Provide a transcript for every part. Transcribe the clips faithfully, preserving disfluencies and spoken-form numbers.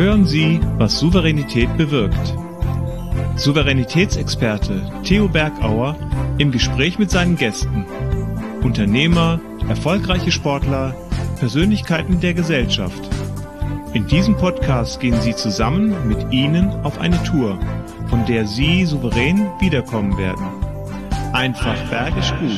Hören Sie, was Souveränität bewirkt. Souveränitätsexperte Theo Bergauer im Gespräch mit seinen Gästen. Unternehmer, erfolgreiche Sportler, Persönlichkeiten der Gesellschaft. In diesem Podcast gehen Sie zusammen mit Ihnen auf eine Tour, von der Sie souverän wiederkommen werden. Einfach bergisch gut.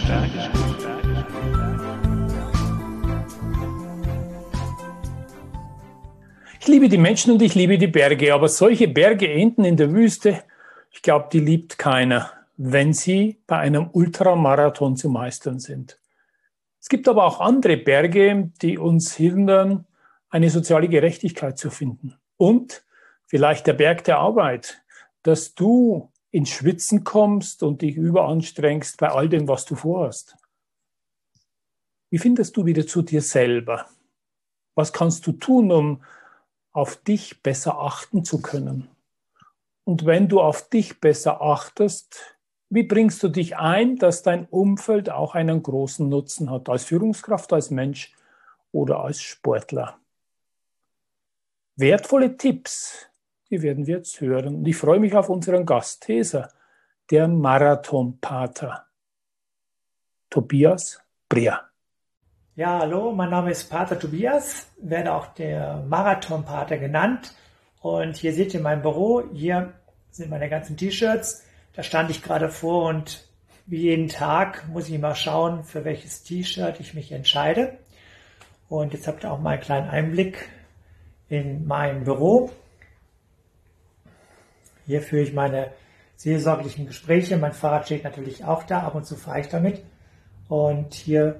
Ich liebe die Menschen und ich liebe die Berge, aber solche Berge enden in der Wüste, ich glaube, die liebt keiner, wenn sie bei einem Ultramarathon zu meistern sind. Es gibt aber auch andere Berge, die uns hindern, eine soziale Gerechtigkeit zu finden. Und vielleicht der Berg der Arbeit, dass du ins Schwitzen kommst und dich überanstrengst bei all dem, was du vorhast. Wie findest du wieder zu dir selber? Was kannst du tun, um auf dich besser achten zu können? Und wenn du auf dich besser achtest, wie bringst du dich ein, dass dein Umfeld auch einen großen Nutzen hat, als Führungskraft, als Mensch oder als Sportler? Wertvolle Tipps, die werden wir jetzt hören. Und ich freue mich auf unseren Gast, Tesa, der Marathonpater, Tobias Breer. Ja, hallo, mein Name ist Pater Tobias, werde auch der Marathonpater genannt. Und hier seht ihr mein Büro, hier sind meine ganzen T-Shirts. Da stand ich gerade vor und wie jeden Tag muss ich mal schauen, für welches T-Shirt ich mich entscheide. Und jetzt habt ihr auch mal einen kleinen Einblick in mein Büro. Hier führe ich meine seelsorglichen Gespräche. Mein Fahrrad steht natürlich auch da, ab und zu fahre ich damit. Und hier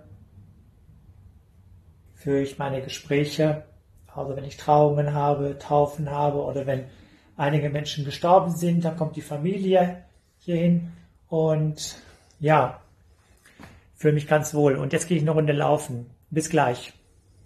führe ich meine Gespräche, also wenn ich Trauungen habe, Taufen habe oder wenn einige Menschen gestorben sind, dann kommt die Familie hierhin und ja, fühle mich ganz wohl. Und jetzt gehe ich eine Runde laufen. Bis gleich.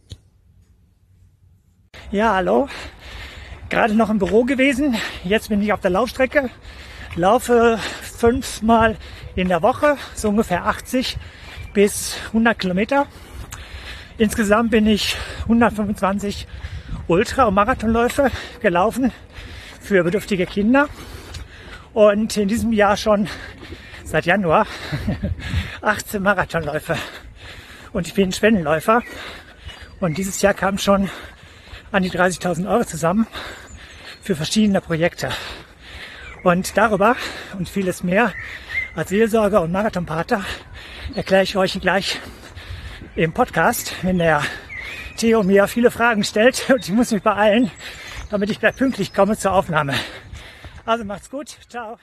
Ja, hallo. Gerade noch im Büro gewesen. Jetzt bin ich auf der Laufstrecke. Laufe fünfmal in der Woche, so ungefähr achtzig bis hundert Kilometer. Insgesamt bin ich hundertfünfundzwanzig Ultra- und Marathonläufe gelaufen für bedürftige Kinder. Und in diesem Jahr schon seit Januar achtzehn Marathonläufe. Und ich bin Spendenläufer. Und dieses Jahr kamen schon an die dreißigtausend Euro zusammen für verschiedene Projekte. Und darüber und vieles mehr als Seelsorger und Marathonpater erkläre ich euch gleich im Podcast, wenn der Theo mir viele Fragen stellt und ich muss mich beeilen, damit ich gleich pünktlich komme zur Aufnahme. Also macht's gut, ciao.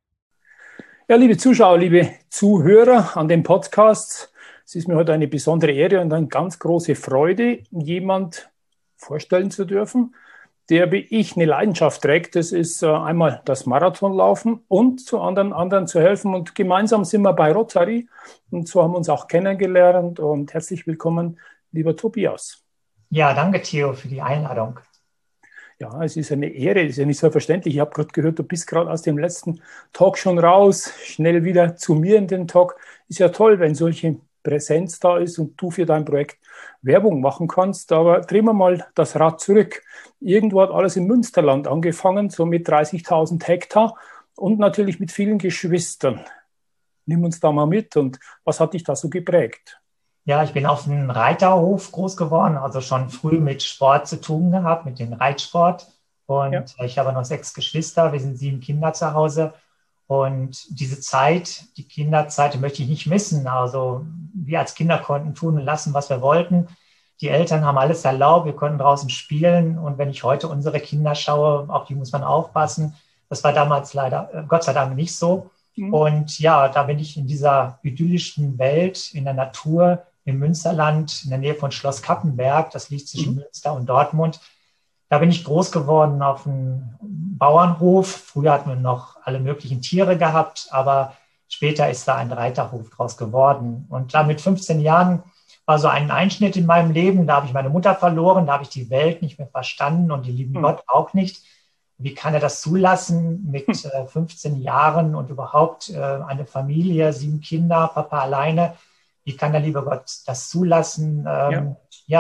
Ja, liebe Zuschauer, liebe Zuhörer an dem Podcast, es ist mir heute eine besondere Ehre und eine ganz große Freude, jemand vorstellen zu dürfen, der wie ich eine Leidenschaft trägt. Das ist äh, einmal das Marathonlaufen und zu anderen, anderen zu helfen. Und gemeinsam sind wir bei Rotary und so haben wir uns auch kennengelernt. Und herzlich willkommen, lieber Tobias. Ja, danke Theo für die Einladung. Ja, es ist eine Ehre, es ist ja nicht selbstverständlich. Ich habe gerade gehört, du bist gerade aus dem letzten Talk schon raus, schnell wieder zu mir in den Talk. Ist ja toll, wenn solche Präsenz da ist und du für dein Projekt Werbung machen kannst. Aber drehen wir mal das Rad zurück. Irgendwo hat alles im Münsterland angefangen, so mit dreißigtausend Hektar und natürlich mit vielen Geschwistern. Nimm uns da mal mit und was hat dich da so geprägt? Ja, ich bin auf einem Reiterhof groß geworden, also schon früh mit Sport zu tun gehabt, mit dem Reitsport. Und ja. Ich habe noch sechs Geschwister, wir sind sieben Kinder zu Hause. Und diese Zeit, die Kinderzeit, die möchte ich nicht missen. Also wir als Kinder konnten tun und lassen, was wir wollten. Die Eltern haben alles erlaubt, wir konnten draußen spielen. Und wenn ich heute unsere Kinder schaue, auf die muss man aufpassen. Das war damals leider, Gott sei Dank, nicht so. Mhm. Und ja, da bin ich in dieser idyllischen Welt, in der Natur, im Münsterland, in der Nähe von Schloss Cappenberg, das liegt zwischen mhm. Münster und Dortmund. Da bin ich groß geworden auf einem Bauernhof. Früher hatten wir noch alle möglichen Tiere gehabt, aber später ist da ein Reiterhof draus geworden. Und da mit fünfzehn Jahren war so ein Einschnitt in meinem Leben. Da habe ich meine Mutter verloren, da habe ich die Welt nicht mehr verstanden und den lieben mhm. Gott auch nicht. Wie kann er das zulassen mit äh, fünfzehn Jahren und überhaupt äh, eine Familie, sieben Kinder, Papa alleine? Wie kann der liebe Gott das zulassen? Ähm, ja. ja,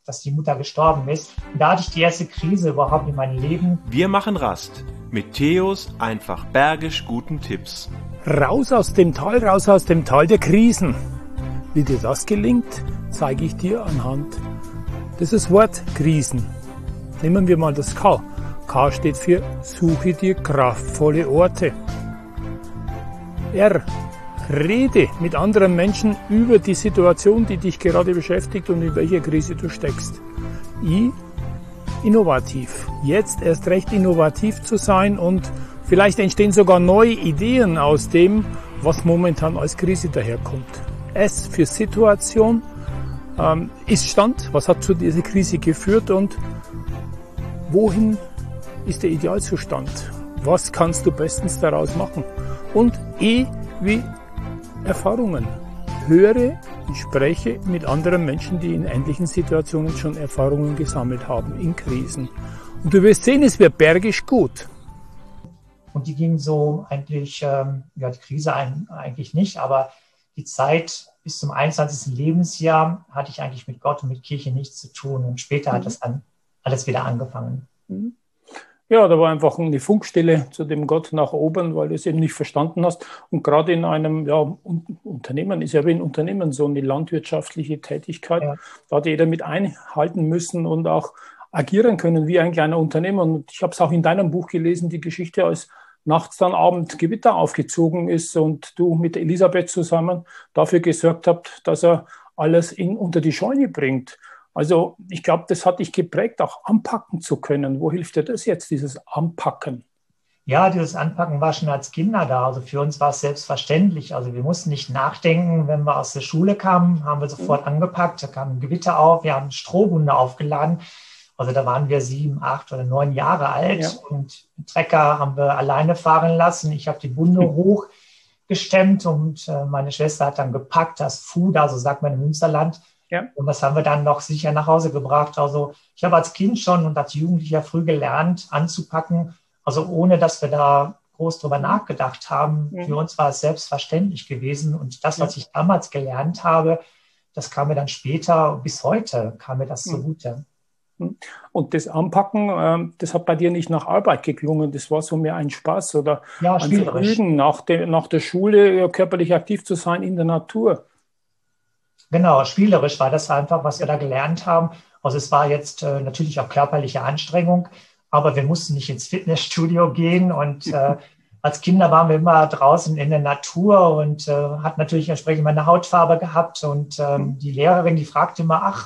dass die Mutter gestorben ist. Und da hatte ich die erste Krise überhaupt in meinem Leben. Wir machen Rast mit Theos einfach bergisch guten Tipps. Raus aus dem Tal, raus aus dem Tal der Krisen. Wie dir das gelingt, zeige ich dir anhand dieses Wort Krisen. Nehmen wir mal das K. K steht für suche dir kraftvolle Orte. R. Rede mit anderen Menschen über die Situation, die dich gerade beschäftigt und in welcher Krise du steckst. I. Innovativ. Jetzt erst recht innovativ zu sein und vielleicht entstehen sogar neue Ideen aus dem, was momentan als Krise daherkommt. S für Situation. Ähm, ist Stand, was hat zu dieser Krise geführt und wohin ist der Idealzustand? Was kannst du bestens daraus machen? Und E wie Erfahrungen. Höre und spreche mit anderen Menschen, die in ähnlichen Situationen schon Erfahrungen gesammelt haben in Krisen. Und du wirst sehen, es wird bergisch gut. Und die ging so eigentlich, ähm, ja, die Krise ein, eigentlich nicht, aber die Zeit bis zum einundzwanzigsten Lebensjahr hatte ich eigentlich mit Gott und mit Kirche nichts zu tun. Und später mhm. hat das dann alles wieder angefangen. Mhm. Ja, da war einfach eine Funkstelle zu dem Gott nach oben, weil du es eben nicht verstanden hast. Und gerade in einem ja, Unternehmen, ist ja wie ein Unternehmen so eine landwirtschaftliche Tätigkeit, ja. Da hat jeder mit einhalten müssen und auch agieren können wie ein kleiner Unternehmer. Und ich habe es auch in deinem Buch gelesen, die Geschichte, als nachts dann Abend Gewitter aufgezogen ist und du mit Elisabeth zusammen dafür gesorgt habt, dass er alles in, unter die Scheune bringt. Also ich glaube, das hat dich geprägt, auch anpacken zu können. Wo hilft dir das jetzt, dieses Anpacken? Ja, dieses Anpacken war schon als Kinder da. Also für uns war es selbstverständlich. Also wir mussten nicht nachdenken. Wenn wir aus der Schule kamen, haben wir sofort angepackt. Da kam ein Gewitter auf, wir haben Strohhunde aufgeladen. Also da waren wir sieben, acht oder neun Jahre alt. Ja. Und den Trecker haben wir alleine fahren lassen. Ich habe die Bunde hm. hochgestemmt und äh, meine Schwester hat dann gepackt, das Fuder, so sagt man im Münsterland. Ja. Und das haben wir dann noch sicher nach Hause gebracht. Also ich habe als Kind schon und als Jugendlicher früh gelernt, anzupacken. Also ohne, dass wir da groß drüber nachgedacht haben. Mhm. Für uns war es selbstverständlich gewesen. Und das, was ich damals gelernt habe, das kam mir dann später, bis heute, kam mir das zugute. Und das Anpacken, das hat bei dir nicht nach Arbeit geklungen. Das war so mehr ein Spaß oder ja, ein Vergnügen, nach der, nach der Schule körperlich aktiv zu sein in der Natur. Genau, spielerisch war das einfach, was wir da gelernt haben. Also es war jetzt äh, natürlich auch körperliche Anstrengung, aber wir mussten nicht ins Fitnessstudio gehen und äh, als Kinder waren wir immer draußen in der Natur und äh, hat natürlich entsprechend meine Hautfarbe gehabt und ähm, die Lehrerin, die fragte immer, ach,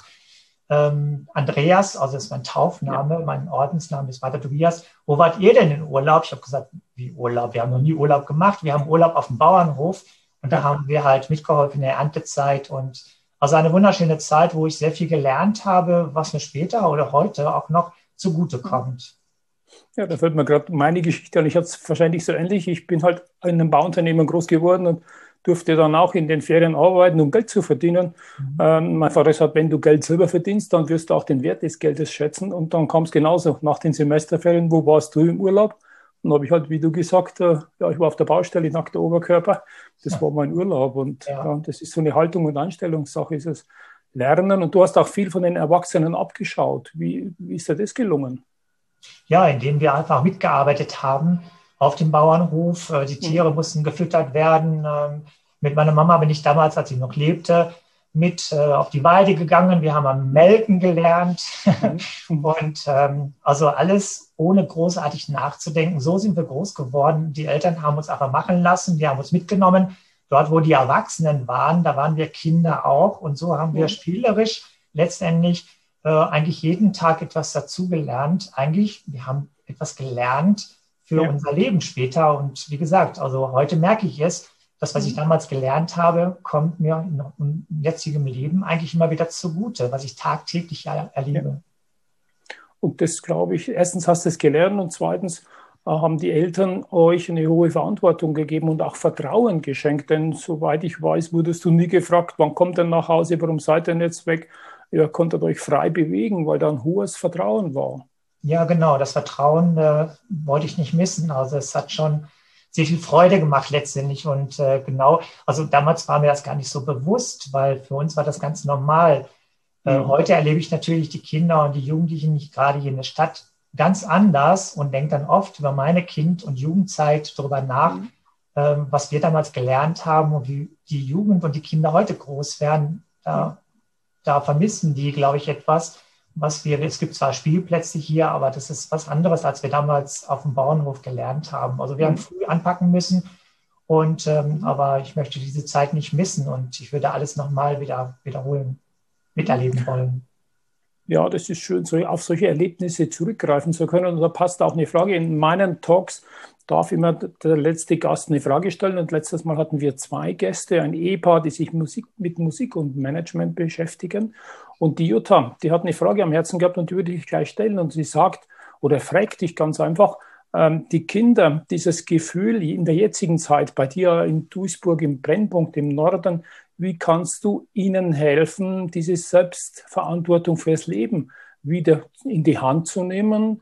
ähm, Andreas, also das ist mein Taufname, ja. Mein Ordensname ist Vater Tobias, wo wart ihr denn in Urlaub? Ich habe gesagt, wie Urlaub? Wir haben noch nie Urlaub gemacht, wir haben Urlaub auf dem Bauernhof und da haben wir halt mitgeholfen in der Erntezeit und also eine wunderschöne Zeit, wo ich sehr viel gelernt habe, was mir später oder heute auch noch zugutekommt. Ja, da fällt mir gerade meine Geschichte an. Ich hatte es wahrscheinlich so ähnlich. Ich bin halt in einem Bauunternehmen groß geworden und durfte dann auch in den Ferien arbeiten, um Geld zu verdienen. Mhm. Ähm, mein Vater sagt, wenn du Geld selber verdienst, dann wirst du auch den Wert des Geldes schätzen. Und dann kam es genauso nach den Semesterferien. Wo warst du im Urlaub? Dann habe ich halt, wie du gesagt, äh, ja, ich war auf der Baustelle, nackter Oberkörper. Das ja. war mein Urlaub. Und ja. Ja, das ist so eine Haltung- und Einstellungssache, ist es Lernen. Und du hast auch viel von den Erwachsenen abgeschaut. Wie, wie ist dir das gelungen? Ja, indem wir einfach mitgearbeitet haben auf dem Bauernhof. Die Tiere mhm. mussten gefüttert werden. Mit meiner Mama bin ich damals, als ich noch lebte, mit äh, auf die Weide gegangen. Wir haben am Melken gelernt mhm. und ähm, also alles ohne großartig nachzudenken. So sind wir groß geworden. Die Eltern haben uns einfach machen lassen. Die haben uns mitgenommen. Dort, wo die Erwachsenen waren, da waren wir Kinder auch. Und so haben mhm. wir spielerisch letztendlich äh, eigentlich jeden Tag etwas dazugelernt. Eigentlich, wir haben etwas gelernt für ja. unser Leben später. Und wie gesagt, also heute merke ich es, das, was ich damals gelernt habe, kommt mir im jetzigen Leben eigentlich immer wieder zugute, was ich tagtäglich erlebe. Ja. Und das glaube ich, erstens hast du es gelernt und zweitens äh, haben die Eltern euch eine hohe Verantwortung gegeben und auch Vertrauen geschenkt. Denn soweit ich weiß, wurdest du nie gefragt, wann kommt ihr nach Hause, warum seid ihr denn jetzt weg? Ihr konntet euch frei bewegen, weil da ein hohes Vertrauen war. Ja, genau. Das Vertrauen äh, wollte ich nicht missen. Also es hat schon sehr viel Freude gemacht letztendlich und äh, genau, also damals war mir das gar nicht so bewusst, weil für uns war das ganz normal, Mhm. Heute erlebe ich natürlich die Kinder und die Jugendlichen nicht gerade hier in der Stadt ganz anders und denke dann oft über meine Kind- und Jugendzeit darüber nach, mhm. ähm, was wir damals gelernt haben und wie die Jugend und die Kinder heute groß werden. Da, mhm. da vermissen die, glaube ich, etwas, was wir, es gibt zwar Spielplätze hier, aber das ist was anderes, als wir damals auf dem Bauernhof gelernt haben. Also wir mhm. haben früh anpacken müssen. Und, ähm, aber ich möchte diese Zeit nicht missen und ich würde alles nochmal wieder wiederholen, miterleben wollen. Ja, das ist schön, so auf solche Erlebnisse zurückgreifen zu können. Und da passt auch eine Frage. In meinen Talks darf immer der letzte Gast eine Frage stellen. Und letztes Mal hatten wir zwei Gäste, ein Ehepaar, die sich Musik, mit Musik und Management beschäftigen. Und die Jutta, die hat eine Frage am Herzen gehabt und die würde ich gleich stellen. Und sie sagt oder fragt dich ganz einfach, die Kinder, dieses Gefühl in der jetzigen Zeit, bei dir in Duisburg im Brennpunkt im Norden, wie kannst du ihnen helfen, diese Selbstverantwortung fürs Leben wieder in die Hand zu nehmen?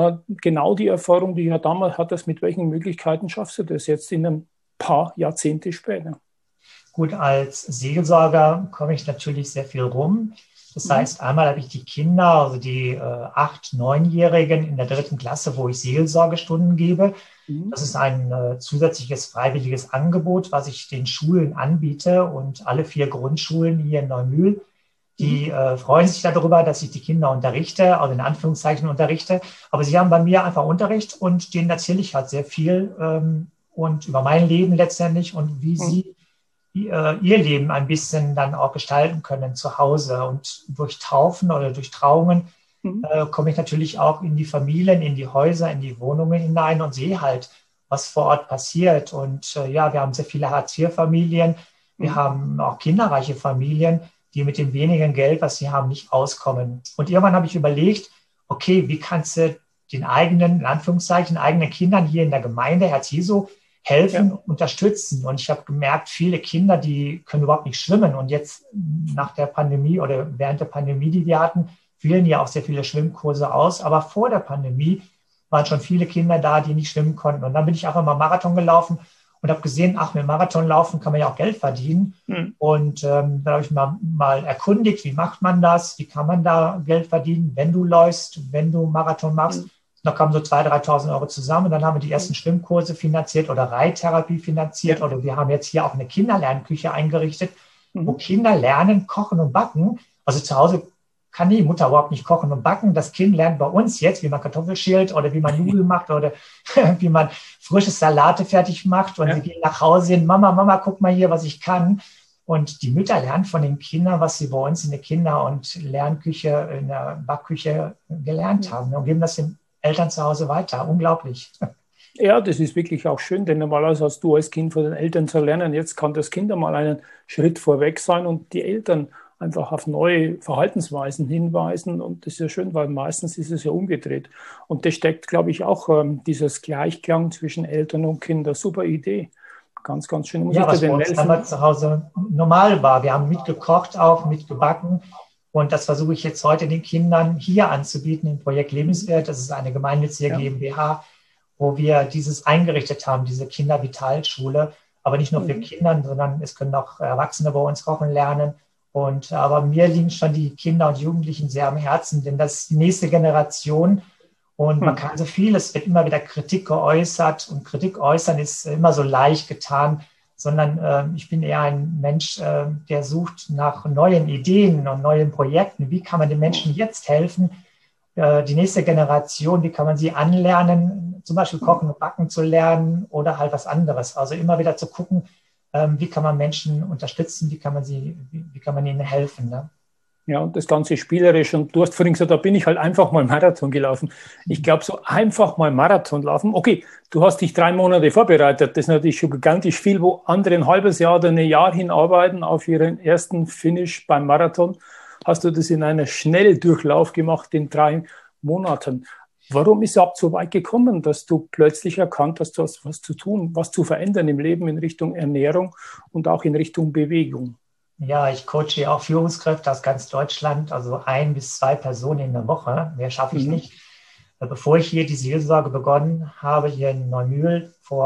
Genau die Erfahrung, die du ja damals hattest, mit welchen Möglichkeiten schaffst du das jetzt in ein paar Jahrzehnte später? Gut, als Seelsorger komme ich natürlich sehr viel rum. Das heißt, einmal habe ich die Kinder, also die äh, acht-, neunjährigen in der dritten Klasse, wo ich Seelsorgestunden gebe. Mhm. Das ist ein äh, zusätzliches freiwilliges Angebot, was ich den Schulen anbiete. Und alle vier Grundschulen hier in Neumühl, die mhm. äh, freuen sich darüber, dass ich die Kinder unterrichte, also in Anführungszeichen unterrichte. Aber sie haben bei mir einfach Unterricht und denen erzähle ich halt sehr viel ähm, und über mein Leben letztendlich und wie mhm. sie ihr Leben ein bisschen dann auch gestalten können zu Hause. Und durch Taufen oder durch Trauungen mhm. äh, komme ich natürlich auch in die Familien, in die Häuser, in die Wohnungen hinein und sehe halt, was vor Ort passiert. Und äh, ja, wir haben sehr viele Hartz-vier-Familien, wir mhm. haben auch kinderreiche Familien, die mit dem wenigen Geld, was sie haben, nicht auskommen. Und irgendwann habe ich überlegt, okay, wie kannst du den eigenen, in Anführungszeichen, eigenen Kindern hier in der Gemeinde, Herz Jesu, helfen, ja. unterstützen. Und ich habe gemerkt, viele Kinder, die können überhaupt nicht schwimmen. Und jetzt nach der Pandemie oder während der Pandemie, die wir hatten, fielen ja auch sehr viele Schwimmkurse aus. Aber vor der Pandemie waren schon viele Kinder da, die nicht schwimmen konnten. Und dann bin ich einfach mal Marathon gelaufen und habe gesehen, ach, mit Marathon laufen kann man ja auch Geld verdienen. Mhm. Und ähm, da habe ich mal, mal erkundigt, wie macht man das? Wie kann man da Geld verdienen, wenn du läufst, wenn du Marathon machst? Mhm. Da kamen so zweitausend, dreitausend Euro zusammen und dann haben wir die ersten Schwimmkurse finanziert oder Reittherapie finanziert oder wir haben jetzt hier auch eine Kinderlernküche eingerichtet, mhm. wo Kinder lernen, kochen und backen. Also zu Hause kann die Mutter überhaupt nicht kochen und backen. Das Kind lernt bei uns jetzt, wie man Kartoffeln schält oder wie man Nudeln macht oder wie man frische Salate fertig macht und ja. sie gehen nach Hause hin, Mama, Mama, guck mal hier, was ich kann. Und die Mütter lernen von den Kindern, was sie bei uns in der Kinder- und Lernküche, in der Backküche gelernt haben und geben das den Eltern zu Hause weiter. Unglaublich. Ja, das ist wirklich auch schön, denn normalerweise hast du als Kind von den Eltern zu lernen. Jetzt kann das Kind einmal einen Schritt vorweg sein und die Eltern einfach auf neue Verhaltensweisen hinweisen. Und das ist ja schön, weil meistens ist es ja umgedreht. Und das steckt, glaube ich, auch ähm, dieses Gleichklang zwischen Eltern und Kindern. Super Idee. Ganz, ganz schön. Muss ja, was bei uns damals zu Hause normal war. Wir haben mitgekocht auch, mitgebacken. Und das versuche ich jetzt heute den Kindern hier anzubieten im Projekt Lebenswert. Das ist eine gemeinnützige ja. GmbH, wo wir dieses eingerichtet haben, diese Kindervitalschule. Aber nicht nur für mhm. Kinder, sondern es können auch Erwachsene bei uns kochen lernen. Und aber mir liegen schon die Kinder und Jugendlichen sehr am Herzen, denn das ist die nächste Generation. Und mhm. man kann so viel, es wird immer wieder Kritik geäußert. Und Kritik äußern ist immer so leicht getan. Sondern äh, ich bin eher ein Mensch, äh, der sucht nach neuen Ideen und neuen Projekten. Wie kann man den Menschen jetzt helfen? Äh, die nächste Generation, wie kann man sie anlernen, zum Beispiel Kochen und Backen zu lernen oder halt was anderes. Also immer wieder zu gucken, äh, wie kann man Menschen unterstützen, wie kann man sie, wie, wie kann man ihnen helfen, ne? Ja, und das Ganze spielerisch. Und du hast vorhin gesagt, da bin ich halt einfach mal Marathon gelaufen. Ich glaube, so einfach mal Marathon laufen. Okay, du hast dich drei Monate vorbereitet. Das ist natürlich schon gigantisch viel, wo andere ein halbes Jahr oder ein Jahr hinarbeiten auf ihren ersten Finish beim Marathon. Hast du das in einem Schnelldurchlauf gemacht in drei Monaten. Warum ist es überhaupt so weit gekommen, dass du plötzlich erkannt hast, du hast was zu tun, was zu verändern im Leben in Richtung Ernährung und auch in Richtung Bewegung? Ja, ich coache auch Führungskräfte aus ganz Deutschland, also ein bis zwei Personen in der Woche. Mehr schaffe ich mhm. nicht. Bevor ich hier die Seelsorge begonnen habe, hier in Neumühl vor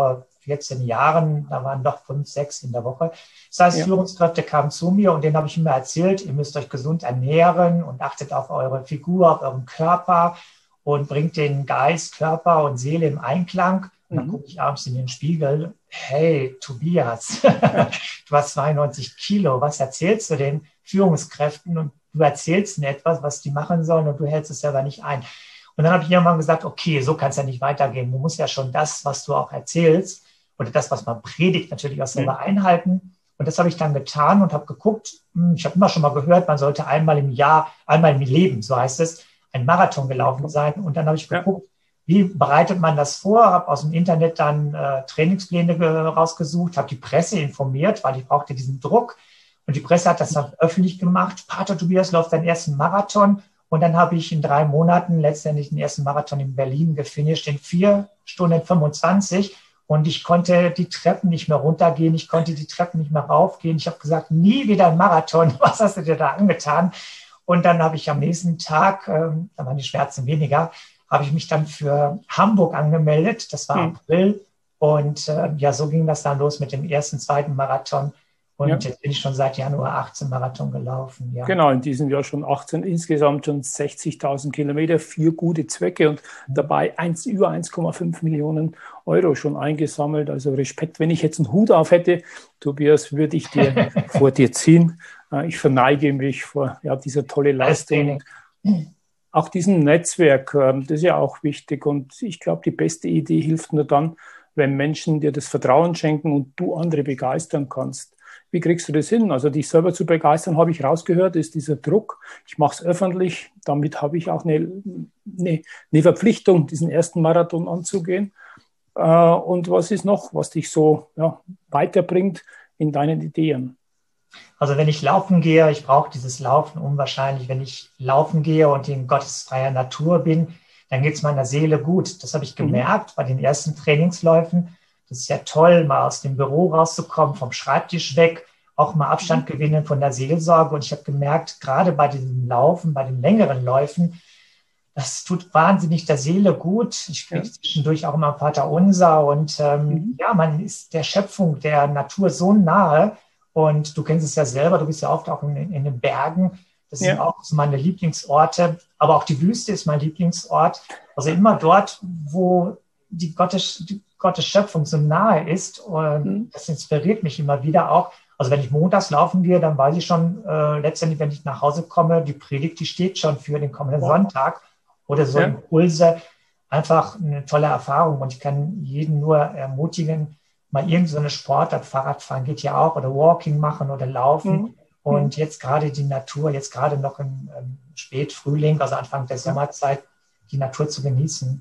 vierzehn Jahren, da waren doch fünf, sechs in der Woche. Das heißt, ja. Führungskräfte kamen zu mir und denen habe ich immer erzählt, ihr müsst euch gesund ernähren und achtet auf eure Figur, auf euren Körper und bringt den Geist, Körper und Seele im Einklang. Und dann mhm. gucke ich abends in den Spiegel, hey, Tobias, du hast zweiundneunzig Kilo, was erzählst du den Führungskräften? Und du erzählst ihnen etwas, was die machen sollen und du hältst es selber nicht ein. Und dann habe ich irgendwann gesagt, okay, so kann es ja nicht weitergehen. Du musst ja schon das, was du auch erzählst oder das, was man predigt, natürlich auch selber mhm. einhalten. Und das habe ich dann getan und habe geguckt, ich habe immer schon mal gehört, man sollte einmal im Jahr, einmal im Leben, so heißt es, ein Marathon gelaufen sein. Und dann habe ich geguckt, ja. wie bereitet man das vor, habe aus dem Internet dann äh, Trainingspläne rausgesucht, habe die Presse informiert, weil ich brauchte diesen Druck. Und die Presse hat das dann öffentlich gemacht. Pater Tobias läuft seinen ersten Marathon. Und dann habe ich in drei Monaten letztendlich den ersten Marathon in Berlin gefinisht in vier Stunden fünfundzwanzig. Und ich konnte die Treppen nicht mehr runtergehen. Ich konnte die Treppen nicht mehr raufgehen. Ich habe gesagt, nie wieder ein Marathon. Was hast du dir da angetan? Und dann habe ich am nächsten Tag, ähm, da waren die Schmerzen weniger, habe ich mich dann für Hamburg angemeldet. Das war mhm. April. Und äh, ja, so ging das dann los mit dem ersten, zweiten Marathon. Und ja. jetzt bin ich schon seit Januar achtzehn Marathon gelaufen. Ja. Genau, in diesem Jahr schon achtzehn, insgesamt schon sechzigtausend Kilometer, vier gute Zwecke und dabei eins, über eins Komma fünf Millionen Euro schon eingesammelt. Also Respekt, wenn ich jetzt einen Hut auf hätte, Tobias, würde ich dir vor dir ziehen. Ich verneige mich vor ja, dieser tolle Leistung. Auch diesem Netzwerk, das ist ja auch wichtig. Und ich glaube, die beste Idee hilft nur dann, wenn Menschen dir das Vertrauen schenken und du andere begeistern kannst. Wie kriegst du das hin? Also dich selber zu begeistern, habe ich rausgehört, ist dieser Druck. Ich mache es öffentlich. Damit habe ich auch eine, eine, eine Verpflichtung, diesen ersten Marathon anzugehen. Und was ist noch, was dich so ja, weiterbringt in deinen Ideen? Also wenn ich laufen gehe, ich brauche dieses Laufen unwahrscheinlich. Wenn ich laufen gehe und in gottesfreier Natur bin, dann geht es meiner Seele gut. Das habe ich gemerkt mhm. bei den ersten Trainingsläufen. Das ist ja toll, mal aus dem Büro rauszukommen, vom Schreibtisch weg, auch mal Abstand gewinnen von der Seelsorge. Und ich habe gemerkt, gerade bei diesem Laufen, bei den längeren Läufen, das tut wahnsinnig der Seele gut. Ich spreche ja. zwischendurch auch immer Vater Unser. Und ähm, mhm. ja, man ist der Schöpfung, der Natur so nahe. Und du kennst es ja selber, du bist ja oft auch in, in den Bergen. Das sind ja. auch so meine Lieblingsorte. Aber auch die Wüste ist mein Lieblingsort. Also immer dort, wo die Gottes... Die Gottes Schöpfung so nahe ist. Und das inspiriert mich immer wieder auch. Also wenn ich montags laufen gehe, dann weiß ich schon, äh, letztendlich, wenn ich nach Hause komme, die Predigt, die steht schon für den kommenden wow. Sonntag. Oder so ja. Impulse. Einfach eine tolle Erfahrung. Und ich kann jeden nur ermutigen, mal irgend so eine Sportart, Fahrradfahren geht ja auch, oder Walking machen oder Laufen. Mhm. Und jetzt gerade die Natur, jetzt gerade noch im ähm, Spätfrühling, also Anfang der Sommerzeit, die Natur zu genießen.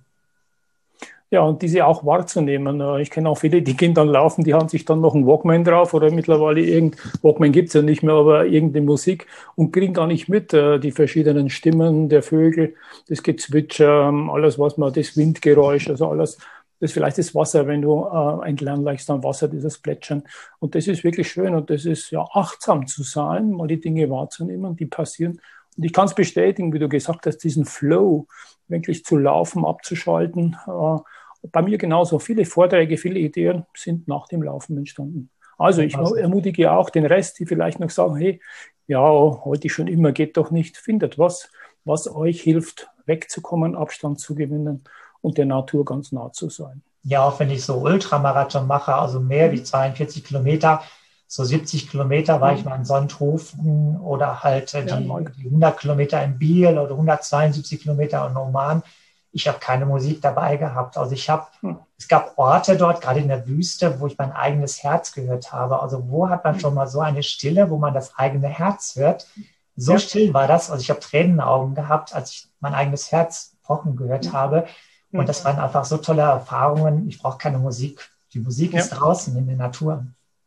Ja, und diese auch wahrzunehmen. Ich kenne auch viele, die gehen dann laufen, die haben sich dann noch einen Walkman drauf oder mittlerweile irgend, Walkman gibt es ja nicht mehr, aber irgendeine Musik und kriegen gar nicht mit, die verschiedenen Stimmen der Vögel, das Gezwitscher, alles, was man, das Windgeräusch, also alles, das ist vielleicht das Wasser, wenn du äh, entlang läufst am Wasser, dieses Plätschern. Und das ist wirklich schön und das ist ja achtsam zu sein, mal die Dinge wahrzunehmen, die passieren. Und ich kann es bestätigen, wie du gesagt hast, diesen Flow wirklich zu laufen, abzuschalten. Äh, bei mir genauso. Viele Vorträge, viele Ideen sind nach dem Laufen entstanden. Also ich ermutige auch den Rest, die vielleicht noch sagen, hey, ja, heute schon immer, geht doch nicht. Findet was, was euch hilft, wegzukommen, Abstand zu gewinnen und der Natur ganz nah zu sein. Ja, auch wenn ich so Ultramarathon mache, also mehr wie zweiundvierzig Kilometer, so siebzig Kilometer war ich mal in Sonthofen oder halt äh, die, ja, die hundert Kilometer in Biel oder hundertzweiundsiebzig Kilometer in Oman. Ich habe keine Musik dabei gehabt. Also ich habe, hm. es gab Orte dort, gerade in der Wüste, wo ich mein eigenes Herz gehört habe. Also wo hat man schon mal so eine Stille, wo man das eigene Herz hört? So ja. still war das. Also ich habe Tränen in den Augen gehabt, als ich mein eigenes Herz pochen gehört ja. habe. Und das waren einfach so tolle Erfahrungen. Ich brauche keine Musik. Die Musik ja. ist draußen in der Natur.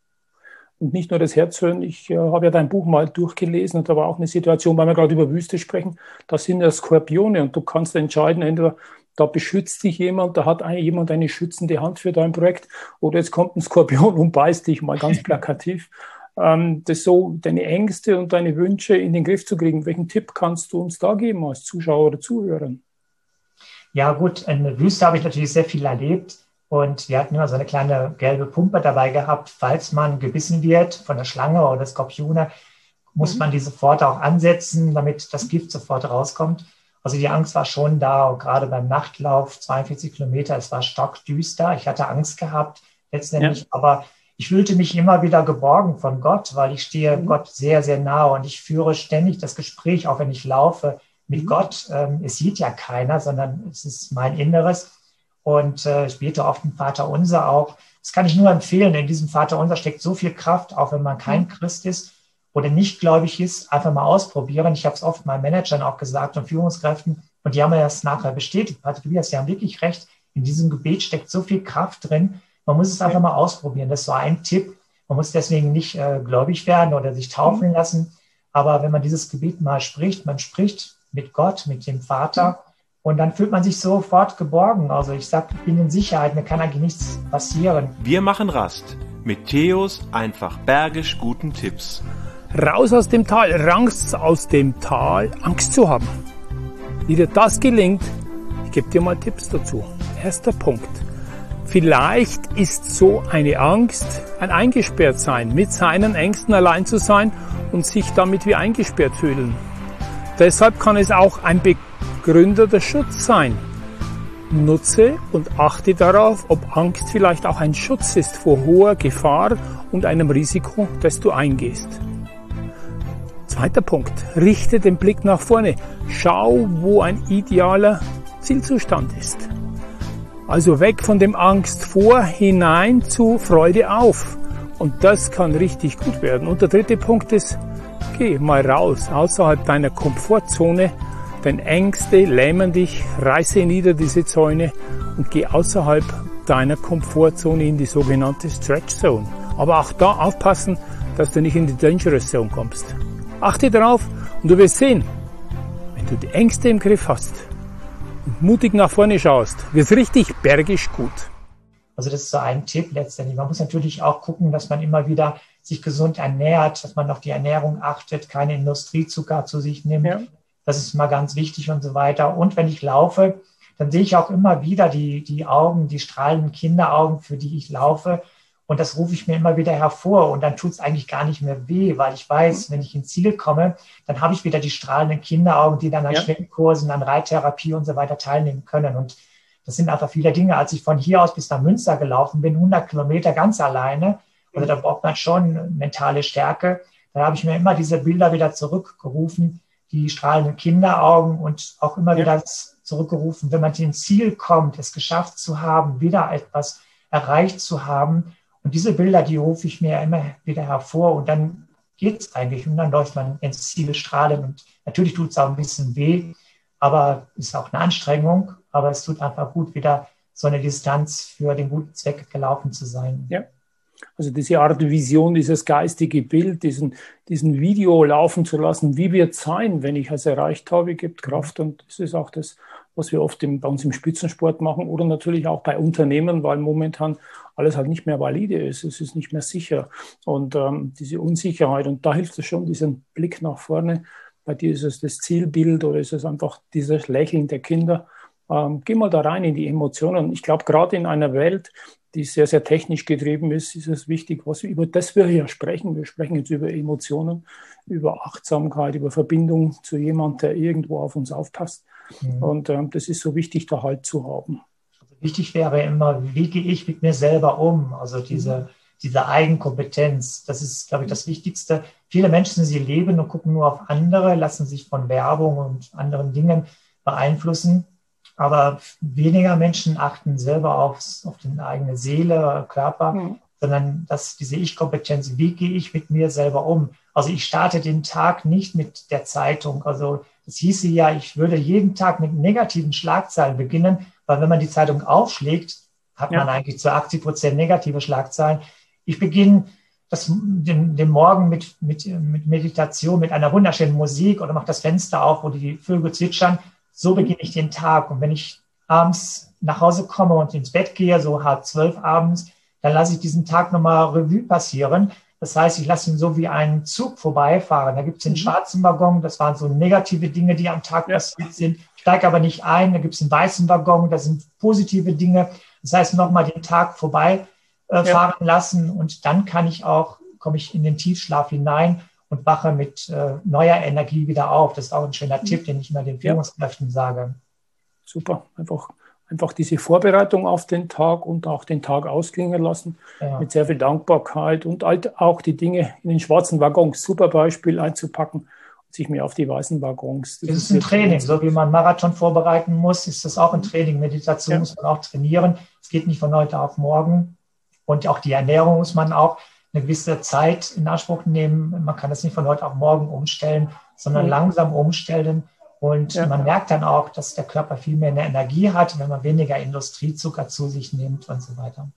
Und nicht nur das Herz hören. Ich äh, habe ja dein Buch mal durchgelesen und da war auch eine Situation, weil wir gerade über Wüste sprechen, da sind ja Skorpione und du kannst entscheiden, entweder da beschützt dich jemand, da hat ein, jemand eine schützende Hand für dein Projekt oder jetzt kommt ein Skorpion und beißt dich, mal ganz plakativ. ähm, das so, deine Ängste und deine Wünsche in den Griff zu kriegen. Welchen Tipp kannst du uns da geben als Zuschauer oder Zuhörer? Ja gut, in der Wüste habe ich natürlich sehr viel erlebt. Und wir hatten immer so eine kleine gelbe Pumpe dabei gehabt, falls man gebissen wird von der Schlange oder Skorpione, muss mhm. man die sofort auch ansetzen, damit das Gift sofort rauskommt. Also die Angst war schon da, und gerade beim Nachtlauf, zweiundvierzig Kilometer, es war stockdüster. Ich hatte Angst gehabt letztendlich, ja. aber ich fühlte mich immer wieder geborgen von Gott, weil ich stehe mhm. Gott sehr, sehr nahe und ich führe ständig das Gespräch, auch wenn ich laufe, mit mhm. Gott. Ähm, es sieht ja keiner, sondern es ist mein Inneres. Und äh, ich bete oft den Vater Unser auch. Das kann ich nur empfehlen. In diesem Vater Unser steckt so viel Kraft, auch wenn man kein mhm. Christ ist oder nicht gläubig ist, einfach mal ausprobieren. Ich habe es oft meinen Managern auch gesagt und Führungskräften und die haben mir das nachher bestätigt. Pater Tobias, Sie haben wirklich recht. In diesem Gebet steckt so viel Kraft drin. Man muss es einfach mal ausprobieren. Das ist so ein Tipp. Man muss deswegen nicht äh, gläubig werden oder sich taufen lassen. Aber wenn man dieses Gebet mal spricht, man spricht mit Gott, mit dem Vater und dann fühlt man sich sofort geborgen. Also ich sage, ich bin in Sicherheit, mir kann eigentlich nichts passieren. Wir machen Rast mit Theos einfach bergisch guten Tipps. Raus aus dem Tal, raus aus dem Tal, Angst zu haben. Wie dir das gelingt, ich gebe dir mal Tipps dazu. Erster Punkt. Vielleicht ist so eine Angst ein Eingesperrtsein, mit seinen Ängsten allein zu sein und sich damit wie eingesperrt fühlen. Deshalb kann es auch ein begründeter Schutz sein. Nutze und achte darauf, ob Angst vielleicht auch ein Schutz ist vor hoher Gefahr und einem Risiko, das du eingehst. Zweiter Punkt. Richte den Blick nach vorne. Schau, wo ein idealer Zielzustand ist. Also weg von dem Angst vor, hinein zu Freude auf. Und das kann richtig gut werden. Und der dritte Punkt ist, geh mal raus, außerhalb deiner Komfortzone, denn Ängste lähmen dich, reiße nieder diese Zäune und geh außerhalb deiner Komfortzone in die sogenannte Stretch Zone. Aber auch da aufpassen, dass du nicht in die Dangerous Zone kommst. Achte darauf und du wirst sehen, wenn du die Ängste im Griff hast und mutig nach vorne schaust, wird es richtig bergisch gut. Also das ist so ein Tipp letztendlich. Man muss natürlich auch gucken, dass man immer wieder sich gesund ernährt, dass man auf die Ernährung achtet, keine Industriezucker zu sich nimmt. Ja. Das ist mal ganz wichtig und so weiter. Und wenn ich laufe, dann sehe ich auch immer wieder die, die Augen, die strahlenden Kinderaugen, für die ich laufe. Und das rufe ich mir immer wieder hervor. Und dann tut es eigentlich gar nicht mehr weh, weil ich weiß, wenn ich ins Ziel komme, dann habe ich wieder die strahlenden Kinderaugen, die dann an ja. Schwimmkursen, an Reittherapie und so weiter teilnehmen können. Und das sind einfach viele Dinge. Als ich von hier aus bis nach Münster gelaufen bin, hundert Kilometer ganz alleine, also da braucht man schon mentale Stärke. Da habe ich mir immer diese Bilder wieder zurückgerufen, die strahlenden Kinderaugen und auch immer ja. wieder zurückgerufen, wenn man ins Ziel kommt, es geschafft zu haben, wieder etwas erreicht zu haben. Und diese Bilder, die rufe ich mir immer wieder hervor und dann geht es eigentlich und dann läuft man ins Ziel strahlend. Und natürlich tut es auch ein bisschen weh, aber ist auch eine Anstrengung. Aber es tut einfach gut, wieder so eine Distanz für den guten Zweck gelaufen zu sein. Ja. Also diese Art Vision, dieses geistige Bild, diesen, diesen Video laufen zu lassen, wie wird es sein, wenn ich es erreicht habe, gibt Kraft. Und das ist auch das, was wir oft im, bei uns im Spitzensport machen oder natürlich auch bei Unternehmen, weil momentan alles halt nicht mehr valide ist, es ist nicht mehr sicher. Und ähm, diese Unsicherheit, und da hilft es schon, diesen Blick nach vorne. Bei dir ist es das Zielbild oder ist es einfach dieses Lächeln der Kinder. Ähm, geh mal da rein in die Emotionen. Ich glaube, gerade in einer Welt, die sehr, sehr technisch getrieben ist, ist es wichtig, was wir, über das wir hier sprechen. Wir sprechen jetzt über Emotionen, über Achtsamkeit, über Verbindung zu jemandem, der irgendwo auf uns aufpasst. Mhm. Und ähm, das ist so wichtig, da Halt zu haben. Also wichtig wäre immer, wie gehe ich mit mir selber um? Also diese, mhm. diese Eigenkompetenz, das ist, glaube ich, das Wichtigste. Viele Menschen, sie leben und gucken nur auf andere, lassen sich von Werbung und anderen Dingen beeinflussen. Aber weniger Menschen achten selber aufs, auf die eigene Seele, Körper, mhm. sondern dass diese Ich-Kompetenz, wie gehe ich mit mir selber um? Also ich starte den Tag nicht mit der Zeitung. Also das hieße ja, ich würde jeden Tag mit negativen Schlagzeilen beginnen, weil wenn man die Zeitung aufschlägt, hat ja. man eigentlich zu achtzig Prozent negative Schlagzeilen. Ich beginne das, den, den Morgen mit, mit, mit Meditation, mit einer wunderschönen Musik oder mache das Fenster auf, wo die Vögel zwitschern. So beginne ich den Tag. Und wenn ich abends nach Hause komme und ins Bett gehe, so halb zwölf abends, dann lasse ich diesen Tag nochmal Revue passieren. Das heißt, ich lasse ihn so wie einen Zug vorbeifahren. Da gibt es den mhm. schwarzen Waggon, das waren so negative Dinge, die am Tag ja. passiert sind. Ich steige aber nicht ein. Da gibt es einen weißen Waggon, das sind positive Dinge. Das heißt, nochmal den Tag vorbei äh, fahren ja. lassen und dann kann ich auch, komme ich in den Tiefschlaf hinein und wache mit äh, neuer Energie wieder auf. Das ist auch ein schöner mhm. Tipp, den ich immer den Führungskräften ja. sage. Super, einfach, einfach diese Vorbereitung auf den Tag und auch den Tag ausklingen lassen ja. mit sehr viel Dankbarkeit und halt auch die Dinge in den schwarzen Waggons, super Beispiel, einzupacken und sich mehr auf die weißen Waggons. Das, das ist ein Training, so wie man einen Marathon vorbereiten muss, ist das auch ein Training. Meditation ja. muss man auch trainieren. Es geht nicht von heute auf morgen und auch die Ernährung muss man auch eine gewisse Zeit in Anspruch nehmen. Man kann das nicht von heute auf morgen umstellen, sondern mhm. langsam umstellen. Und ja. man merkt dann auch, dass der Körper viel mehr Energie hat, wenn man weniger Industriezucker zu sich nimmt und so weiter.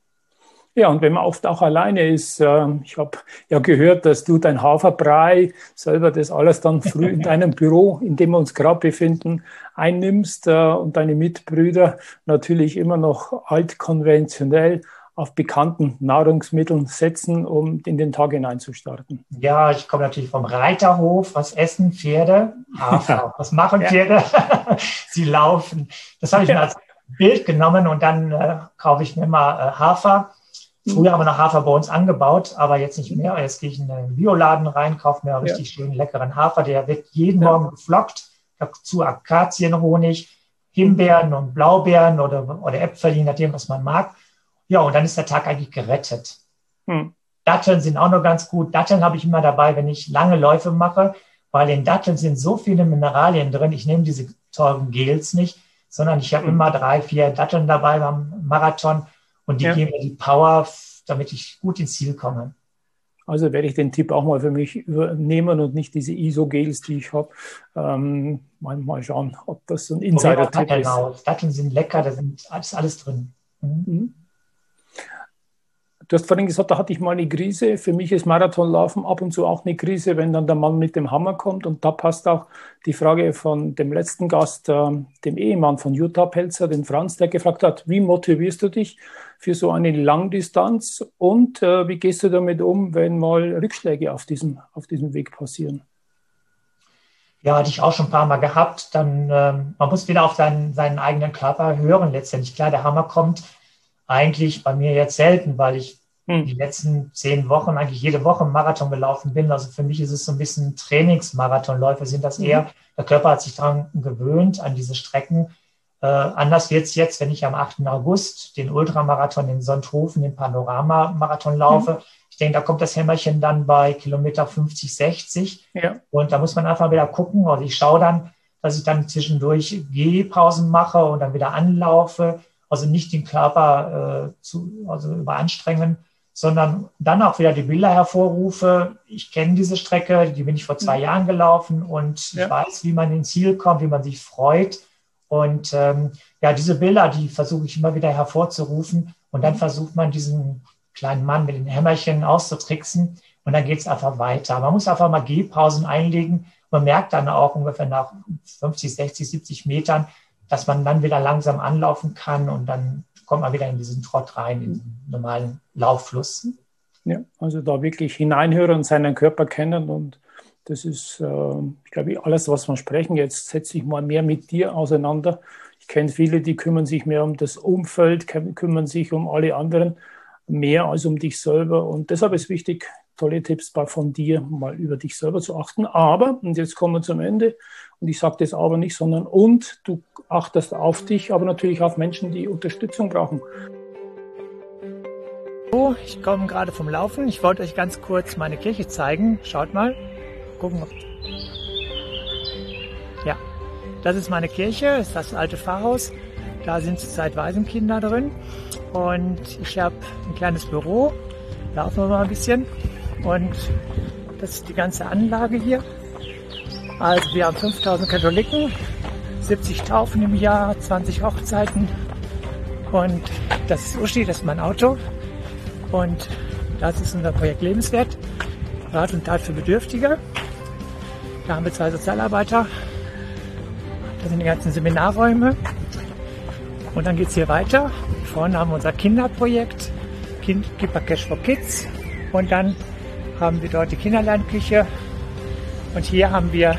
Ja, und wenn man oft auch alleine ist, äh, ich habe ja gehört, dass du dein Haferbrei selber das alles dann früh in deinem Büro, in dem wir uns gerade befinden, einnimmst äh, und deine Mitbrüder natürlich immer noch altkonventionell auf bekannten Nahrungsmitteln setzen, um in den Tag hineinzustarten. Ja, ich komme natürlich vom Reiterhof. Was essen Pferde? Hafer. Was machen ja. Pferde? Sie laufen. Das habe ich ja. mir als Bild genommen und dann äh, kaufe ich mir mal äh, Hafer. Früher haben wir noch Hafer bei uns angebaut, aber jetzt nicht mehr. Jetzt gehe ich in den Bioladen rein, kaufe mir richtig ja. schönen leckeren Hafer. Der wird jeden ja. Morgen geflockt. Dazu Akazienhonig, Himbeeren und Blaubeeren oder, oder Äpfel, je nachdem, was man mag. Ja, und dann ist der Tag eigentlich gerettet. Hm. Datteln sind auch noch ganz gut. Datteln habe ich immer dabei, wenn ich lange Läufe mache, weil in Datteln sind so viele Mineralien drin. Ich nehme diese teuren Gels nicht, sondern ich habe hm. immer drei, vier Datteln dabei beim Marathon und die ja. geben mir die Power, damit ich gut ins Ziel komme. Also werde ich den Tipp auch mal für mich übernehmen und nicht diese I S O-Gels, die ich habe. Ähm, mal, mal schauen, ob das so ein Insider-Tipp ist. Aus. Datteln sind lecker, da sind alles, alles drin. Mhm. Mhm. Du hast vorhin gesagt, da hatte ich mal eine Krise. Für mich ist Marathonlaufen ab und zu auch eine Krise, wenn dann der Mann mit dem Hammer kommt. Und da passt auch die Frage von dem letzten Gast, äh, dem Ehemann von Jutta Pelzer, den Franz, der gefragt hat, wie motivierst du dich für so eine Langdistanz und äh, wie gehst du damit um, wenn mal Rückschläge auf diesem, auf diesem Weg passieren? Ja, hatte ich auch schon ein paar Mal gehabt. Dann, ähm, man muss wieder auf seinen, seinen eigenen Körper hören letztendlich. Klar, der Hammer kommt eigentlich bei mir jetzt selten, weil ich hm. die letzten zehn Wochen eigentlich jede Woche einen Marathon gelaufen bin. Also für mich ist es so ein bisschen Trainingsmarathonläufe sind das eher. Mhm. Der Körper hat sich daran gewöhnt, an diese Strecken. Äh, anders wird es jetzt, wenn ich am achten August den Ultramarathon in Sonthofen, den Panorama-Marathon laufe. Mhm. Ich denke, da kommt das Hämmerchen dann bei Kilometer fünfzig, sechzig. Ja. Und da muss man einfach wieder gucken. Also ich schaue dann, dass ich dann zwischendurch Gehpausen mache und dann wieder anlaufe. Also nicht den Körper äh, zu, also überanstrengen, sondern dann auch wieder die Bilder hervorrufe. Ich kenne diese Strecke, die bin ich vor zwei mhm. Jahren gelaufen und ja. ich weiß, wie man ins Ziel kommt, wie man sich freut. Und ähm, ja, diese Bilder, die versuche ich immer wieder hervorzurufen. Und dann versucht man, diesen kleinen Mann mit den Hämmerchen auszutricksen. Und dann geht es einfach weiter. Man muss einfach mal Gehpausen einlegen. Man merkt dann auch ungefähr nach fünfzig, sechzig, siebzig Metern, dass man dann wieder langsam anlaufen kann und dann kommt man wieder in diesen Trott rein, in den normalen Lauffluss. Ja, also da wirklich hineinhören und seinen Körper kennen und das ist, äh, ich glaube, alles, was wir sprechen. Jetzt setze ich mal mehr mit dir auseinander. Ich kenne viele, die kümmern sich mehr um das Umfeld, kümmern sich um alle anderen mehr als um dich selber und deshalb ist wichtig, tolle Tipps von dir, mal über dich selber zu achten. Aber, und jetzt kommen wir zum Ende, und ich sage das aber nicht, sondern und, du achtest auf dich, aber natürlich auf Menschen, die Unterstützung brauchen. So, ich komme gerade vom Laufen. Ich wollte euch ganz kurz meine Kirche zeigen. Schaut mal. Gucken. Ja, das ist meine Kirche, das ist das alte Pfarrhaus. Da sind zurzeit Waisenkinder drin. Und ich habe ein kleines Büro. Laufen wir mal ein bisschen. Und das ist die ganze Anlage hier. Also wir haben fünftausend Katholiken, siebzig Taufen im Jahr, zwanzig Hochzeiten. Und das ist Uschi, das ist mein Auto. Und das ist unser Projekt Lebenswert, Rat und Tat für Bedürftige. Da haben wir zwei Sozialarbeiter. Das sind die ganzen Seminarräume. Und dann geht es hier weiter. Vorne haben wir unser Kinderprojekt, Kind, Keep a Cash for Kids. Und dann haben wir dort die Kinderlernküche. Und hier haben wir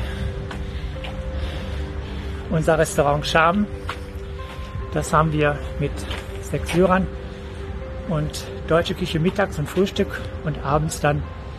unser Restaurant Charme. Das haben wir mit sechs Syrern. Und deutsche Küche mittags und Frühstück und abends dann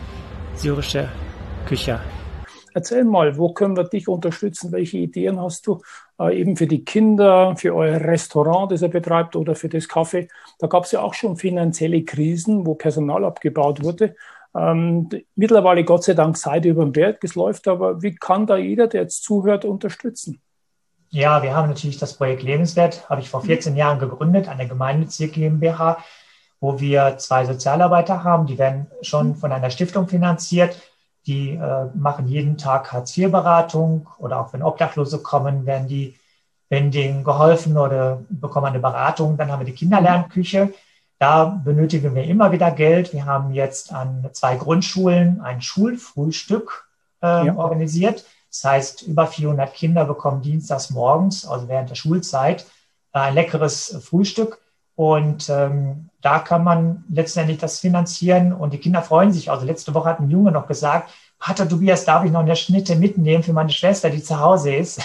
syrische Küche. Erzähl mal, wo können wir dich unterstützen? Welche Ideen hast du äh, eben für die Kinder, für euer Restaurant, das ihr betreibt, oder für das Café? Da gab es ja auch schon finanzielle Krisen, wo Personal abgebaut wurde. Ähm, mittlerweile, Gott sei Dank, seid ihr über den Berg, es läuft, aber wie kann da jeder, der jetzt zuhört, unterstützen? Ja, wir haben natürlich das Projekt Lebenswert, habe ich vor vierzehn Jahren gegründet, eine gemeinnützige GmbH, wo wir zwei Sozialarbeiter haben, die werden schon von einer Stiftung finanziert. Die äh, machen jeden Tag Hartz vier Beratung oder auch wenn Obdachlose kommen, werden die, wenn denen geholfen oder bekommen eine Beratung. Dann haben wir die Kinderlernküche. Da benötigen wir immer wieder Geld. Wir haben jetzt an zwei Grundschulen ein Schulfrühstück äh, ja. organisiert. Das heißt, über vierhundert Kinder bekommen dienstags morgens, also während der Schulzeit, äh, ein leckeres Frühstück. Und ähm, da kann man letztendlich das finanzieren und die Kinder freuen sich. Also letzte Woche hat ein Junge noch gesagt, Pater Tobias, darf ich noch eine Schnitte mitnehmen für meine Schwester, die zu Hause ist?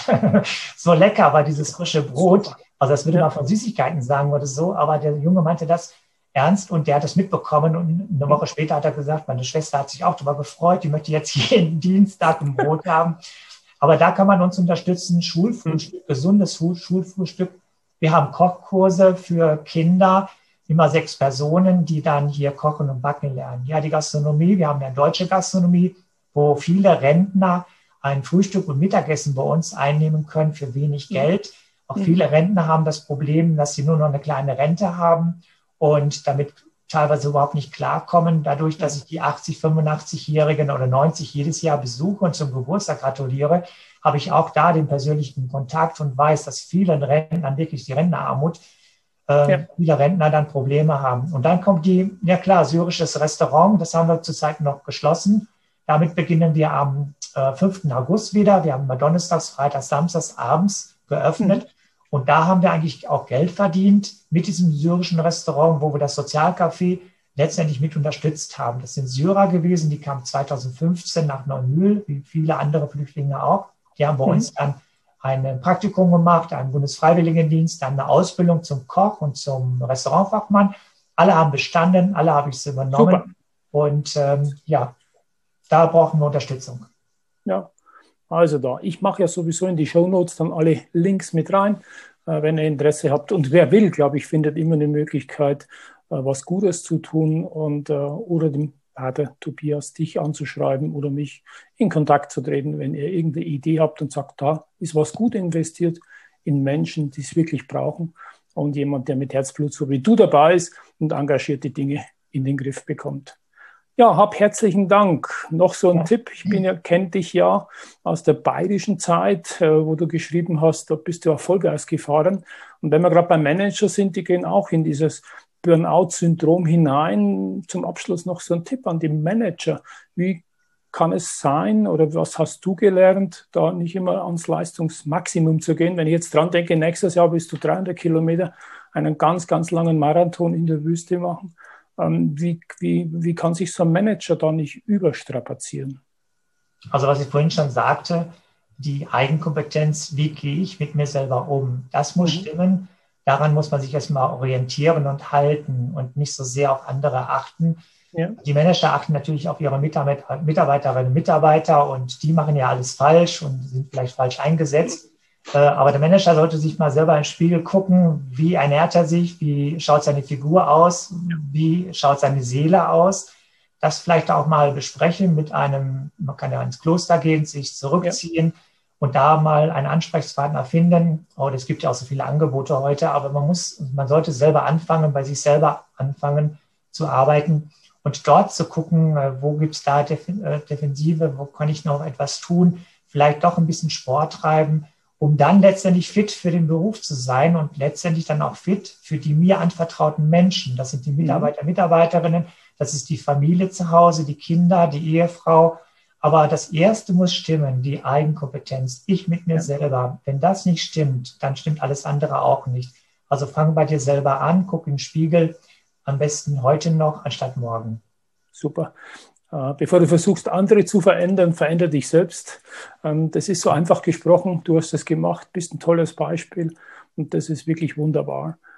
So lecker war dieses frische Brot. Also das würde man von Süßigkeiten sagen oder so, aber der Junge meinte das ernst und der hat das mitbekommen und eine Woche später hat er gesagt, meine Schwester hat sich auch darüber gefreut, die möchte jetzt jeden Dienstag ein Brot haben. Aber da kann man uns unterstützen, Schulfrühstück, gesundes Schulfrühstück. Wir haben Kochkurse für Kinder, immer sechs Personen, die dann hier kochen und backen lernen. Ja, die Gastronomie, wir haben ja eine deutsche Gastronomie, wo viele Rentner ein Frühstück und Mittagessen bei uns einnehmen können für wenig Geld. Auch viele Rentner haben das Problem, dass sie nur noch eine kleine Rente haben und damit teilweise überhaupt nicht klarkommen. Dadurch, dass ich die achtzig-, fünfundachtzig-Jährigen oder neunzig jedes Jahr besuche und zum Geburtstag gratuliere, habe ich auch da den persönlichen Kontakt und weiß, dass vielen Rentnern wirklich die Rentnerarmut, äh, ja. viele Rentner dann Probleme haben. Und dann kommt die, ja klar, syrisches Restaurant, das haben wir zurzeit noch geschlossen. Damit beginnen wir am äh, fünften August wieder. Wir haben immer donnerstags, freitags, samstags abends geöffnet. Mhm. Und da haben wir eigentlich auch Geld verdient mit diesem syrischen Restaurant, wo wir das Sozialcafé letztendlich mit unterstützt haben. Das sind Syrer gewesen, die kamen zweitausendfünfzehn nach Neumühl, wie viele andere Flüchtlinge auch. Die haben bei mhm. uns dann ein Praktikum gemacht, einen Bundesfreiwilligendienst, dann eine Ausbildung zum Koch und zum Restaurantfachmann. Alle haben bestanden, alle habe ich es übernommen. Super. Und ähm, ja, da brauchen wir Unterstützung. Ja, also da. Ich mache ja sowieso in die Shownotes dann alle Links mit rein, äh, wenn ihr Interesse habt. Und wer will, glaube ich, findet immer eine Möglichkeit, äh, was Gutes zu tun und äh, oder dem Pater Tobias dich anzuschreiben oder mich in Kontakt zu treten, wenn ihr irgendeine Idee habt und sagt, da ist was gut investiert in Menschen, die es wirklich brauchen und jemand, der mit Herzblut so wie du dabei ist und engagiert die Dinge in den Griff bekommt. Ja, hab herzlichen Dank. Noch so ein ja. Tipp. Ich bin ja, kenne dich ja aus der bayerischen Zeit, äh, wo du geschrieben hast, da bist du Erfolgreich gefahren. Und wenn wir gerade beim Manager sind, die gehen auch in dieses Burnout-Syndrom hinein. Zum Abschluss noch so ein Tipp an die Manager. Wie kann es sein oder was hast du gelernt, da nicht immer ans Leistungsmaximum zu gehen? Wenn ich jetzt dran denke, nächstes Jahr willst du dreihundert Kilometer einen ganz, ganz langen Marathon in der Wüste machen. Ähm, wie, wie, wie kann sich so ein Manager da nicht überstrapazieren? Also was ich vorhin schon sagte, die Eigenkompetenz, wie gehe ich mit mir selber um? Das muss mhm. stimmen. Daran muss man sich erstmal orientieren und halten und nicht so sehr auf andere achten. Ja. Die Manager achten natürlich auf ihre Mitarbeiterinnen und Mitarbeiter und die machen ja alles falsch und sind vielleicht falsch eingesetzt. Aber der Manager sollte sich mal selber im Spiegel gucken, wie ernährt er sich, wie schaut seine Figur aus, wie schaut seine Seele aus. Das vielleicht auch mal besprechen mit einem, man kann ja ins Kloster gehen, sich zurückziehen. Ja. Und da mal einen Ansprechpartner finden. Oh, es gibt ja auch so viele Angebote heute, aber man muss, man sollte selber anfangen, bei sich selber anfangen zu arbeiten und dort zu gucken, wo gibt es da Defensive, wo kann ich noch etwas tun, vielleicht doch ein bisschen Sport treiben, um dann letztendlich fit für den Beruf zu sein und letztendlich dann auch fit für die mir anvertrauten Menschen. Das sind die Mitarbeiter, Mitarbeiterinnen, das ist die Familie zu Hause, die Kinder, die Ehefrau. Aber das Erste muss stimmen, die Eigenkompetenz, ich mit mir ja. selber. Wenn das nicht stimmt, dann stimmt alles andere auch nicht. Also fang bei dir selber an, guck in den Spiegel, am besten heute noch, anstatt morgen. Super. Bevor du versuchst, andere zu verändern, verändere dich selbst. Das ist so einfach gesprochen, du hast es gemacht, bist ein tolles Beispiel und das ist wirklich wunderbar.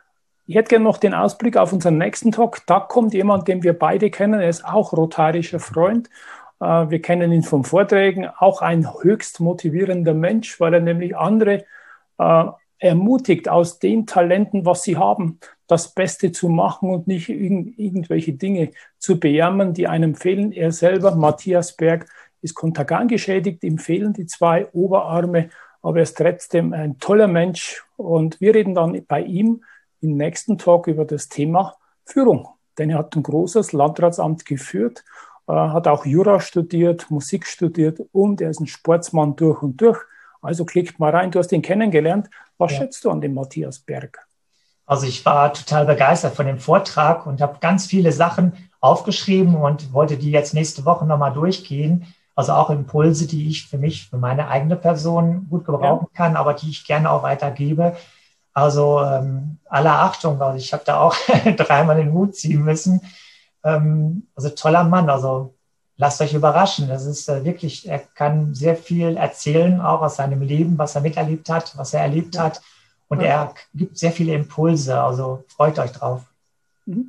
Ich hätte gerne noch den Ausblick auf unseren nächsten Talk. Da kommt jemand, den wir beide kennen. Er ist auch rotarischer Freund. Wir kennen ihn von Vorträgen. Auch ein höchst motivierender Mensch, weil er nämlich andere äh, ermutigt, aus den Talenten, was sie haben, das Beste zu machen und nicht irgend, irgendwelche Dinge zu bejammern, die einem fehlen. Er selber, Matthias Berg, ist Kontergan geschädigt. Ihm fehlen die zwei Oberarme, aber er ist trotzdem ein toller Mensch. Und wir reden dann bei ihm im nächsten Talk über das Thema Führung. Denn er hat ein großes Landratsamt geführt, äh, hat auch Jura studiert, Musik studiert und er ist ein Sportsmann durch und durch. Also klickt mal rein, du hast ihn kennengelernt. Was ja. schätzt du an dem Matthias Berg? Also ich war total begeistert von dem Vortrag und habe ganz viele Sachen aufgeschrieben und wollte die jetzt nächste Woche nochmal durchgehen. Also auch Impulse, die ich für mich, für meine eigene Person gut gebrauchen ja. kann, aber die ich gerne auch weitergebe. Also ähm, aller Achtung, also ich habe da auch dreimal den Hut ziehen müssen. Ähm, also toller Mann, also lasst euch überraschen. Das ist äh, wirklich, er kann sehr viel erzählen, auch aus seinem Leben, was er miterlebt hat, was er erlebt hat. Und ja. er gibt sehr viele Impulse, also freut euch drauf. Mhm.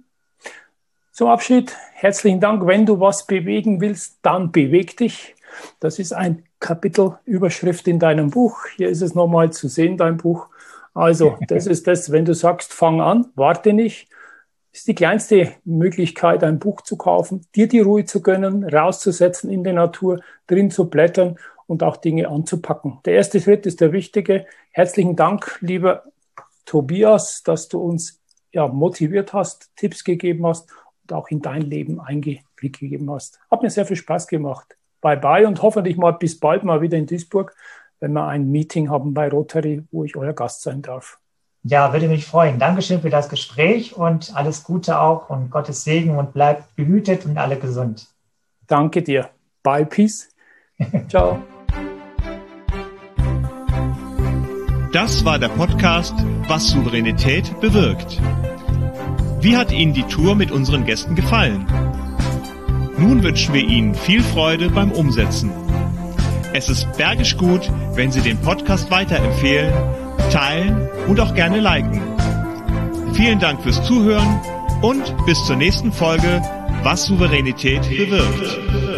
Zum Abschied, herzlichen Dank. Wenn du was bewegen willst, dann beweg dich. Das ist ein Kapitelüberschrift in deinem Buch. Hier ist es nochmal zu sehen, dein Buch. Also, das ist das, wenn du sagst, fang an, warte nicht, ist die kleinste Möglichkeit, ein Buch zu kaufen, dir die Ruhe zu gönnen, rauszusetzen in die Natur, drin zu blättern und auch Dinge anzupacken. Der erste Schritt ist der wichtige. Herzlichen Dank, lieber Tobias, dass du uns ja, motiviert hast, Tipps gegeben hast und auch in dein Leben Einblick gegeben hast. Hat mir sehr viel Spaß gemacht. Bye bye und hoffentlich mal bis bald mal wieder in Duisburg, wenn wir ein Meeting haben bei Rotary, wo ich euer Gast sein darf. Ja, würde mich freuen. Dankeschön für das Gespräch und alles Gute auch und Gottes Segen und bleibt behütet und alle gesund. Danke dir. Bye, peace. Ciao. Das war der Podcast Was Souveränität bewirkt. Wie hat Ihnen die Tour mit unseren Gästen gefallen? Nun wünschen wir Ihnen viel Freude beim Umsetzen. Es ist bergisch gut, wenn Sie den Podcast weiterempfehlen, teilen und auch gerne liken. Vielen Dank fürs Zuhören und bis zur nächsten Folge Was Souveränität bewirkt.